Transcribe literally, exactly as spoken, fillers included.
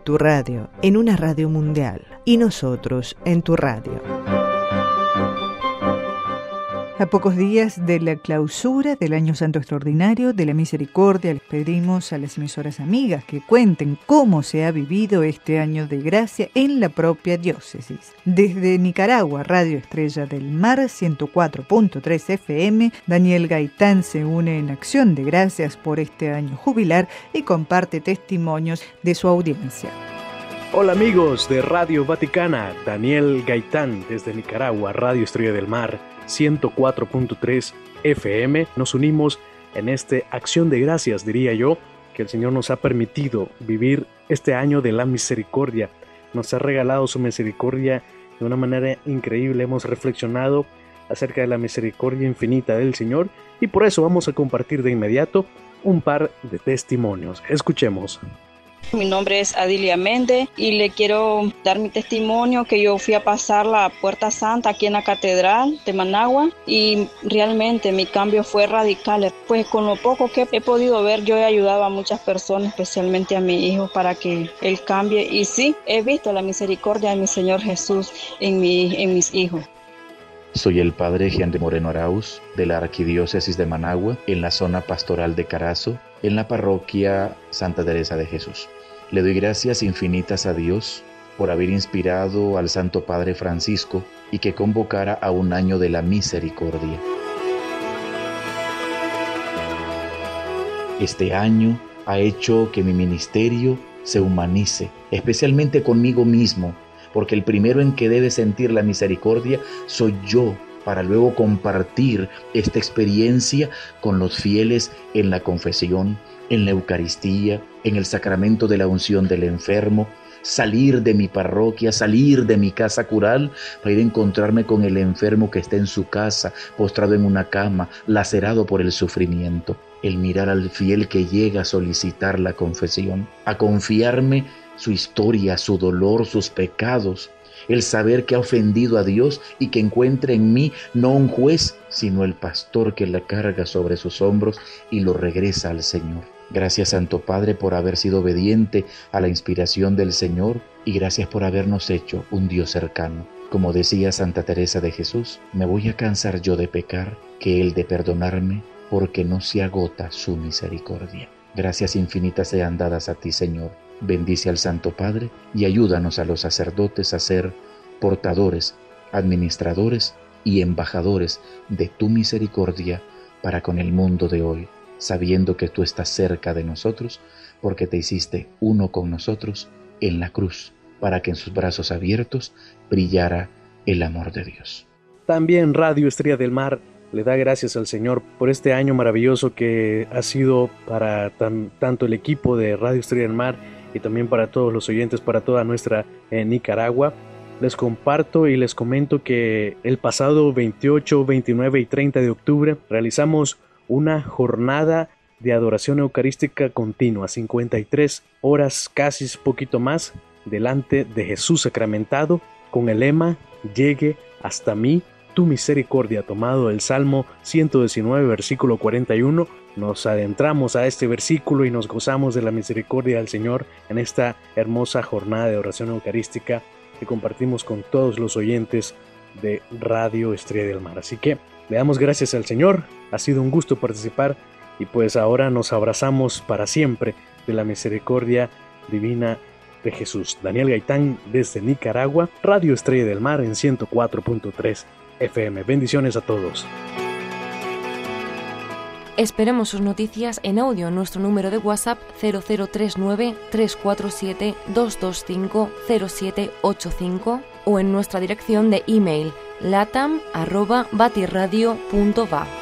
tu radio, en una radio mundial, y nosotros en tu radio. A pocos días de la clausura del Año Santo Extraordinario de la Misericordia, les pedimos a las emisoras amigas que cuenten cómo se ha vivido este año de gracia en la propia diócesis. Desde Nicaragua, Radio Estrella del Mar, ciento cuatro punto tres F M, Daniel Gaitán se une en acción de gracias por este año jubilar y comparte testimonios de su audiencia. Hola amigos de Radio Vaticana, Daniel Gaitán desde Nicaragua, Radio Estrella del Mar, ciento cuatro punto tres F M. Nos unimos en esta acción de gracias, diría yo, que el Señor nos ha permitido vivir este año de la misericordia. Nos ha regalado su misericordia de una manera increíble. Hemos reflexionado acerca de la misericordia infinita del Señor y por eso vamos a compartir de inmediato un par de testimonios. Escuchemos. Mi nombre es Adilia Méndez y le quiero dar mi testimonio que yo fui a pasar la Puerta Santa aquí en la Catedral de Managua y realmente mi cambio fue radical. Pues con lo poco que he podido ver, yo he ayudado a muchas personas, especialmente a mi hijo, para que él cambie. Y sí, he visto la misericordia de mi Señor Jesús en, mi, en mis hijos. Soy el padre Henry Moreno Arauz, de la Arquidiócesis de Managua, en la zona pastoral de Carazo, en la parroquia Santa Teresa de Jesús. Le doy gracias infinitas a Dios por haber inspirado al Santo Padre Francisco y que convocara a un año de la misericordia. Este año ha hecho que mi ministerio se humanice, especialmente conmigo mismo, porque el primero en que debe sentir la misericordia soy yo, para luego compartir esta experiencia con los fieles en la confesión, en la Eucaristía, en el sacramento de la unción del enfermo, salir de mi parroquia, salir de mi casa cural para ir a encontrarme con el enfermo que está en su casa, postrado en una cama, lacerado por el sufrimiento. El mirar al fiel que llega a solicitar la confesión, a confiarme su historia, su dolor, sus pecados, el saber que ha ofendido a Dios y que encuentre en mí no un juez, sino el pastor que la carga sobre sus hombros y lo regresa al Señor. Gracias, Santo Padre, por haber sido obediente a la inspiración del Señor y gracias por habernos hecho un Dios cercano. Como decía Santa Teresa de Jesús, me voy a cansar yo de pecar, que Él de perdonarme, porque no se agota su misericordia. Gracias infinitas sean dadas a ti, Señor. Bendice al Santo Padre y ayúdanos a los sacerdotes a ser portadores, administradores y embajadores de tu misericordia para con el mundo de hoy, sabiendo que tú estás cerca de nosotros porque te hiciste uno con nosotros en la cruz, para que en sus brazos abiertos brillara el amor de Dios. También Radio Estrella del Mar le da gracias al Señor por este año maravilloso que ha sido para tan, tanto el equipo de Radio Estrella del Mar y también para todos los oyentes, para toda nuestra eh, Nicaragua. Les comparto y les comento que el pasado veintiocho, veintinueve y treinta de octubre realizamos una jornada de adoración eucarística continua, cincuenta y tres horas, casi poquito más, delante de Jesús sacramentado, con el lema «Llegue hasta mí tu misericordia», tomado del Salmo ciento diecinueve, versículo cuarenta y uno. Nos adentramos a este versículo y nos gozamos de la misericordia del Señor en esta hermosa jornada de oración eucarística que compartimos con todos los oyentes de Radio Estrella del Mar. Así que le damos gracias al Señor, ha sido un gusto participar y pues ahora nos abrazamos para siempre de la misericordia divina de Jesús. Daniel Gaitán desde Nicaragua, Radio Estrella del Mar en ciento cuatro punto tres F M. Bendiciones a todos. Esperemos sus noticias en audio en nuestro número de WhatsApp cero cero tres nueve, tres cuatro siete, dos dos cinco, cero siete ocho cinco o en nuestra dirección de email latam arroba batirradio punto va.